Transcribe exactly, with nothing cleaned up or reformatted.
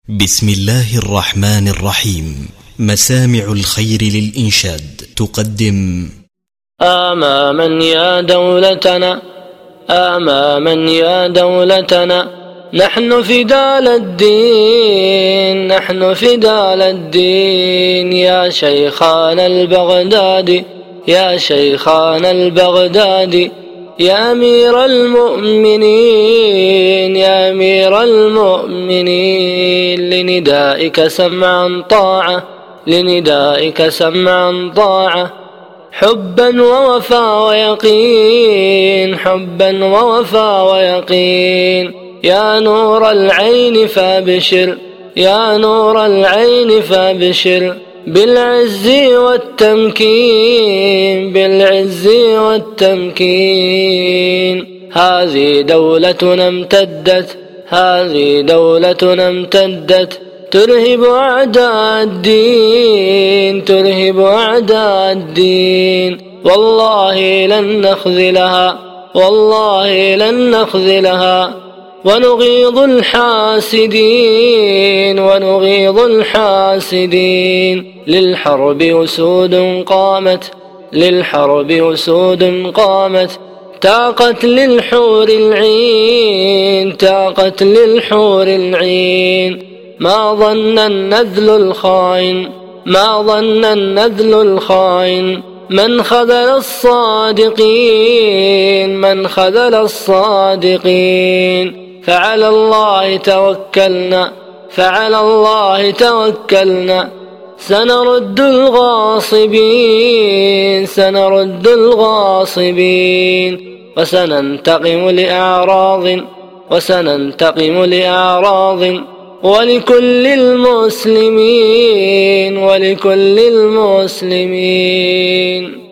بسم الله الرحمن الرحيم. مسامع الخير للإنشاد تقدم: أماما يا دولتنا، أماما يا دولتنا، نحن فداء الدين، نحن فداء الدين. يا شيخان البغدادي، يا شيخان البغدادي، يا أمير المؤمنين، يا أمير المؤمنين. لندائك سمعا طاعة، لندائك سمعا طاعة، حبا ووفا ويقين، حبا ووفا ويقين. يا نور العين فابشر، يا نور العين فابشر، بالعز والتمكين، بالعز والتمكين. هذه دولتنا امتدت، هذه دولتنا امتدت، ترهب أعداء الدين، ترهب أعداء الدين. والله لن نخذلها، والله لن نخذلها، ونغيظ الحاسدين، ونغيظ الحاسدين. للحرب أسود قامت، للحرب أسود قامت، تاقت للحور العين، تاقت للحور العين. ما ظن النذل الخائن، ما ظن النذل الخائن، من خذل الصادقين، من خذل الصادقين. فعلى الله توكلنا، فعلى الله توكلنا، سنرد الغاصبين، سنرد الغاصبين. وسننتقم لأعراض، وسننتقم لأعراض، ولكل المسلمين، ولكل المسلمين.